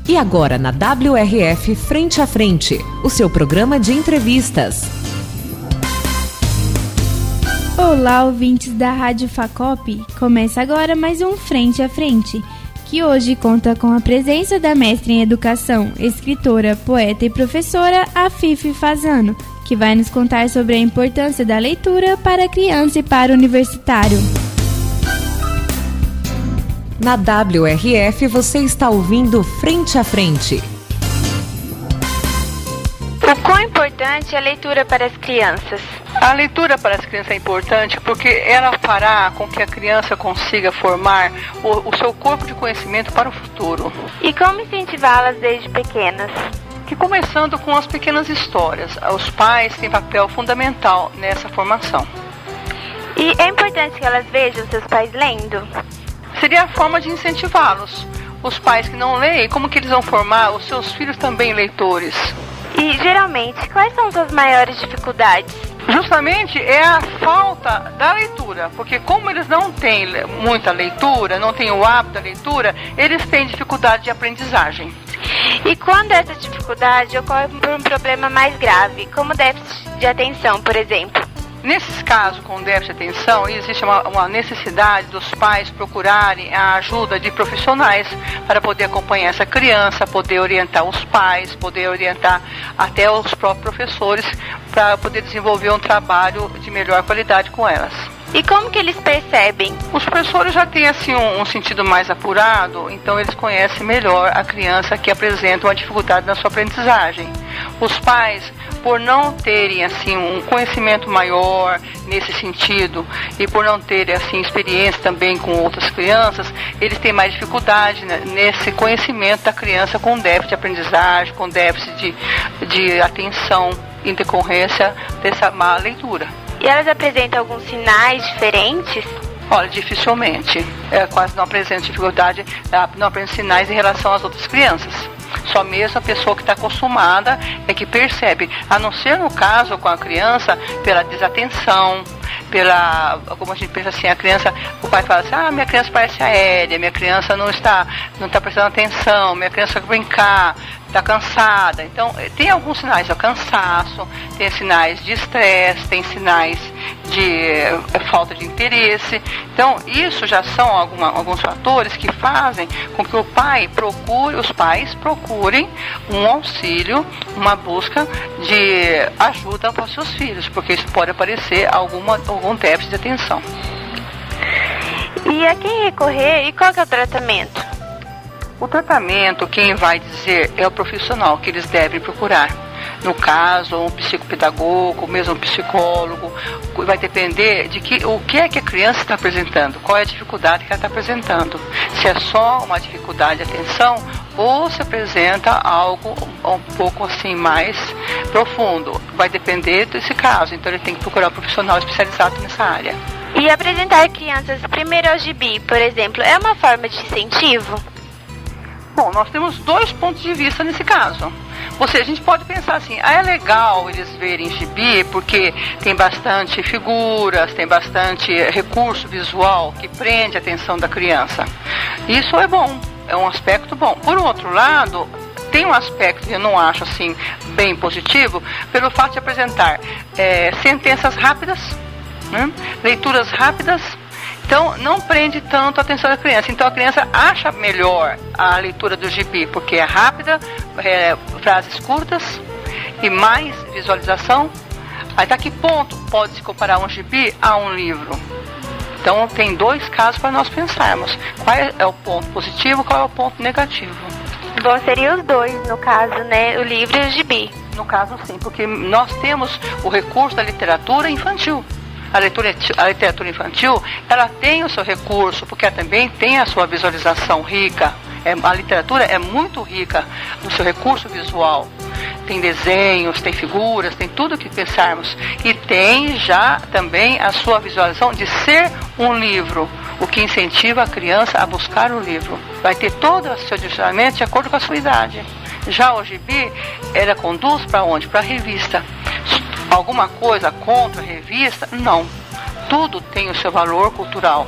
E agora na WRF Frente a Frente, o seu programa de entrevistas. Olá, ouvintes da Rádio Facop. Começa agora mais um Frente a Frente, que hoje conta com a presença da mestra em Educação, escritora, poeta e professora Afife Fazano, que vai nos contar sobre a importância da leitura para a criança e para o universitário. Na WRF você está ouvindo Frente a Frente. O quão importante é a leitura para as crianças? A leitura para as crianças é importante porque ela fará com que a criança consiga formar o seu corpo de conhecimento para o futuro. E como incentivá-las desde pequenas? Que começando com as pequenas histórias, os pais têm papel fundamental nessa formação. E é importante que elas vejam seus pais lendo? Seria a forma de incentivá-los. Os pais que não leem, como que eles vão formar os seus filhos também leitores? E, geralmente, quais são suas maiores dificuldades? Justamente é a falta da leitura, porque como eles não têm muita leitura, não têm o hábito da leitura, eles têm dificuldade de aprendizagem. E quando essa dificuldade ocorre por um problema mais grave, como déficit de atenção, por exemplo? Nesses casos com déficit de atenção, existe uma necessidade dos pais procurarem a ajuda de profissionais para poder acompanhar essa criança, poder orientar os pais, poder orientar até os próprios professores para poder desenvolver um trabalho de melhor qualidade com elas. E como que eles percebem? Os professores já têm assim um sentido mais apurado, então eles conhecem melhor a criança que apresenta uma dificuldade na sua aprendizagem. Os pais, por não terem assim um conhecimento maior nesse sentido e por não terem assim experiência também com outras crianças, eles têm mais dificuldade, né, nesse conhecimento da criança com déficit de aprendizagem, com déficit de atenção em decorrência dessa má leitura. E elas apresentam alguns sinais diferentes? Olha, dificilmente. Quase não apresenta dificuldade, não apresenta sinais em relação às outras crianças. Só mesmo a pessoa que está acostumada é que percebe, a não ser no caso com a criança, pela desatenção, como a gente pensa assim, a criança, o pai fala assim, minha criança parece aérea, minha criança não está prestando atenção, minha criança quer brincar, está cansada. Então, tem alguns sinais de cansaço, tem sinais de estresse, tem sinais de falta de interesse. Então, isso já são alguns fatores que fazem com que os pais procurem um auxílio, uma busca de ajuda para os seus filhos, porque isso pode aparecer algum déficit de atenção. E a quem recorrer e qual que é o tratamento? O tratamento, quem vai dizer, é o profissional que eles devem procurar. No caso, um psicopedagogo, mesmo um psicólogo, vai depender de o que é que a criança está apresentando, qual é a dificuldade que ela está apresentando. Se é só uma dificuldade de atenção ou se apresenta algo um pouco assim mais profundo. Vai depender desse caso, então ele tem que procurar um profissional especializado nessa área. E apresentar crianças primeiro ao gibi, por exemplo, é uma forma de incentivo? Bom, nós temos dois pontos de vista nesse caso. A gente pode pensar assim, é legal eles verem gibi porque tem bastante figuras, tem bastante recurso visual que prende a atenção da criança. Isso é bom, é um aspecto bom. Por outro lado, tem um aspecto que eu não acho assim bem positivo, pelo fato de apresentar sentenças rápidas, né? Leituras rápidas. Então, não prende tanto a atenção da criança. Então, a criança acha melhor a leitura do gibi, porque é rápida, frases curtas e mais visualização. Até que ponto pode se comparar um gibi a um livro? Então, tem dois casos para nós pensarmos. Qual é o ponto positivo, qual é o ponto negativo? Bom, seria os dois, no caso, né? O livro e o gibi. No caso, sim, porque nós temos o recurso da literatura infantil. A literatura infantil, ela tem o seu recurso, porque ela também tem a sua visualização rica. A literatura é muito rica no seu recurso visual. Tem desenhos, tem figuras, tem tudo o que pensarmos. E tem já também a sua visualização de ser um livro, o que incentiva a criança a buscar o livro. Vai ter todo o seu direcionamento de acordo com a sua idade. Já o gibi, ela conduz para onde? Para a revista. Alguma coisa contra a revista? Não. Tudo tem o seu valor cultural.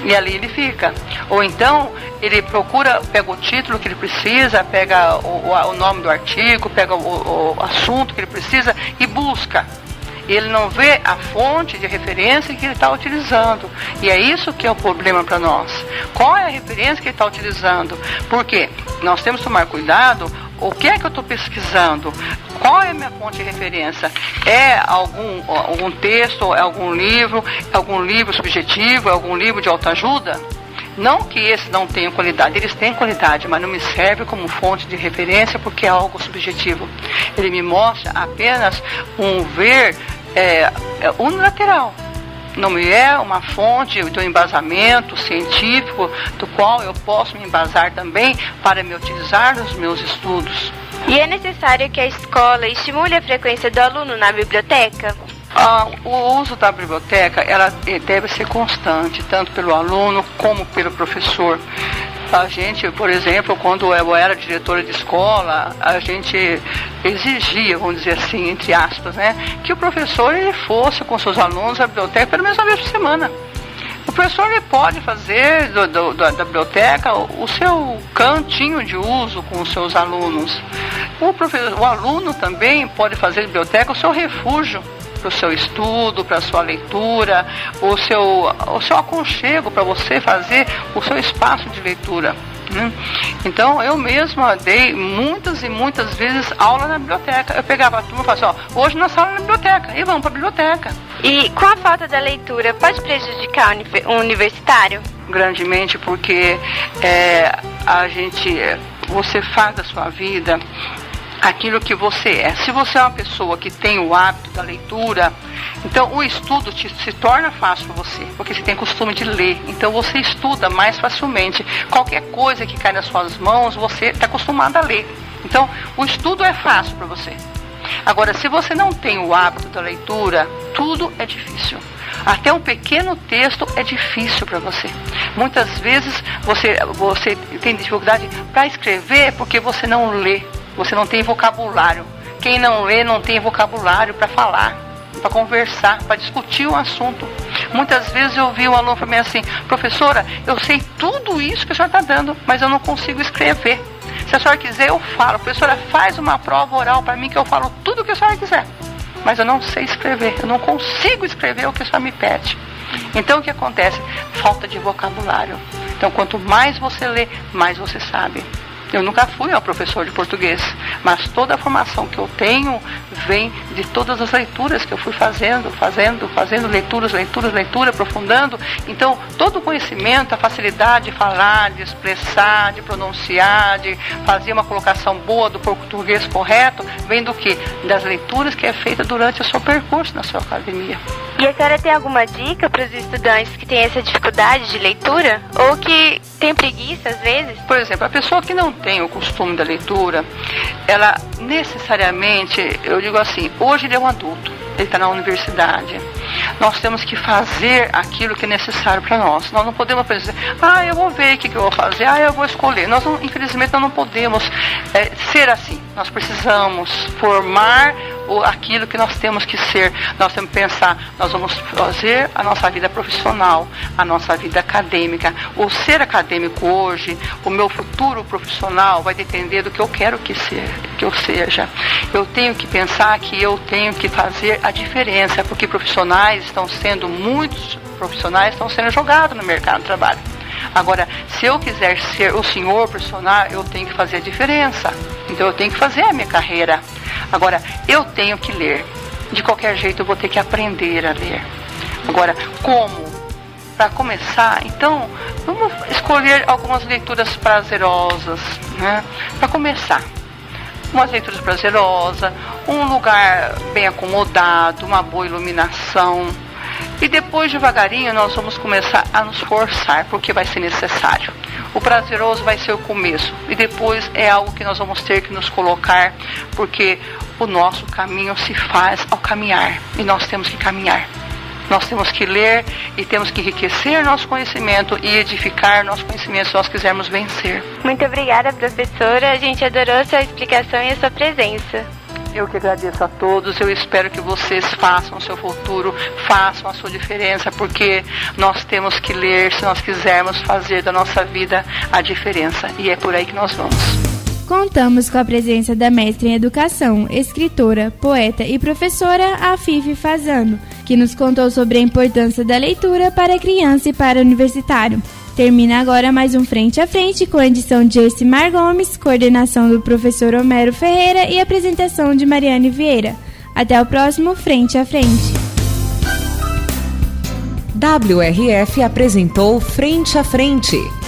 E ali ele fica. Ou então, ele pega o título que ele precisa, pega o nome do artigo, pega o assunto que ele precisa e busca. Ele não vê a fonte de referência que ele está utilizando. E é isso que é o problema para nós. Qual é a referência que ele está utilizando? Porque nós temos que tomar cuidado. O que é que eu estou pesquisando? Qual é a minha fonte de referência? É algum texto, é algum livro subjetivo, é algum livro de autoajuda? Não que esses não tenham qualidade, eles têm qualidade, mas não me serve como fonte de referência porque é algo subjetivo. Ele me mostra apenas um ver unilateral. Não me é uma fonte do embasamento científico do qual eu posso me embasar também para me utilizar nos meus estudos. E é necessário que a escola estimule a frequência do aluno na biblioteca? O uso da biblioteca ela deve ser constante, tanto pelo aluno como pelo professor. A gente, por exemplo, quando eu era diretora de escola, a gente exigia, vamos dizer assim, entre aspas, né, que o professor ele fosse com seus alunos à biblioteca pelo menos uma vez por semana. O professor ele pode fazer da biblioteca o seu cantinho de uso com os seus alunos. O aluno também pode fazer da biblioteca o seu refúgio para o seu estudo, para a sua leitura, o seu aconchego para você fazer o seu espaço de leitura. Então eu mesma dei muitas e muitas vezes aula na biblioteca. Eu pegava a turma e falava assim, hoje nossa aula é na biblioteca, e vamos para a biblioteca. E com a falta da leitura, pode prejudicar um universitário? Grandemente, porque você faz da sua vida aquilo que você é. Se você é uma pessoa que tem o hábito da leitura, então o estudo se torna fácil para você, porque você tem costume de ler, então você estuda mais facilmente. Qualquer coisa que cai nas suas mãos, você está acostumado a ler. Então o estudo é fácil para você. Agora, se você não tem o hábito da leitura, tudo é difícil. Até um pequeno texto é difícil para você. Muitas vezes você tem dificuldade para escrever porque você não lê. Você não tem vocabulário. Quem não lê não tem vocabulário para falar, para conversar, para discutir um assunto. Muitas vezes eu vi um aluno para mim assim, professora, eu sei tudo isso que a senhora está dando, mas eu não consigo escrever. Se a senhora quiser, eu falo. Professora, faz uma prova oral para mim que eu falo tudo o que a senhora quiser. Mas eu não sei escrever, eu não consigo escrever o que a senhora me pede. Então o que acontece? Falta de vocabulário. Então quanto mais você lê, mais você sabe. Eu nunca fui um professor de português, mas toda a formação que eu tenho vem de todas as leituras que eu fui fazendo leitura, aprofundando. Então, todo o conhecimento, a facilidade de falar, de expressar, de pronunciar, de fazer uma colocação boa do português correto, vem do quê? Das leituras que é feita durante o seu percurso na sua academia. E a senhora tem alguma dica para os estudantes que têm essa dificuldade de leitura? Ou que tem preguiça às vezes? Por exemplo, a pessoa que não tem o costume da leitura, ela necessariamente, eu digo assim, hoje ele é um adulto, ele está na universidade. Nós temos que fazer aquilo que é necessário para nós. Nós não podemos dizer, eu vou ver o que eu vou fazer, eu vou escolher. Infelizmente, nós não podemos ser assim. Nós precisamos formar aquilo que nós temos que ser. Nós temos que pensar, nós vamos fazer a nossa vida profissional, a nossa vida acadêmica. O ser acadêmico hoje, o meu futuro profissional vai depender do que eu quero que eu seja. Eu tenho que pensar que eu tenho que fazer a diferença, porque muitos profissionais estão sendo jogados no mercado de trabalho. Agora, se eu quiser ser o senhor profissional, eu tenho que fazer a diferença. Então eu tenho que fazer a minha carreira. Agora, eu tenho que ler. De qualquer jeito, eu vou ter que aprender a ler. Agora, como? Para começar, então, vamos escolher algumas leituras prazerosas, né? Para começar. Umas leituras prazerosas, um lugar bem acomodado, uma boa iluminação. E depois, devagarinho, nós vamos começar a nos forçar, porque vai ser necessário. O prazeroso vai ser o começo, e depois é algo que nós vamos ter que nos colocar, porque o nosso caminho se faz ao caminhar, e nós temos que caminhar. Nós temos que ler e temos que enriquecer nosso conhecimento e edificar nosso conhecimento se nós quisermos vencer. Muito obrigada, professora. A gente adorou a sua explicação e a sua presença. Eu que agradeço a todos, eu espero que vocês façam o seu futuro, façam a sua diferença, porque nós temos que ler se nós quisermos fazer da nossa vida a diferença, e é por aí que nós vamos. Contamos com a presença da mestra em Educação, escritora, poeta e professora Afife Fazano, que nos contou sobre a importância da leitura para a criança e para o universitário. Termina agora mais um Frente a Frente com a edição de Ercimar Gomes, coordenação do professor Homero Ferreira e apresentação de Mariane Vieira. Até o próximo Frente a Frente. WRF apresentou Frente a Frente.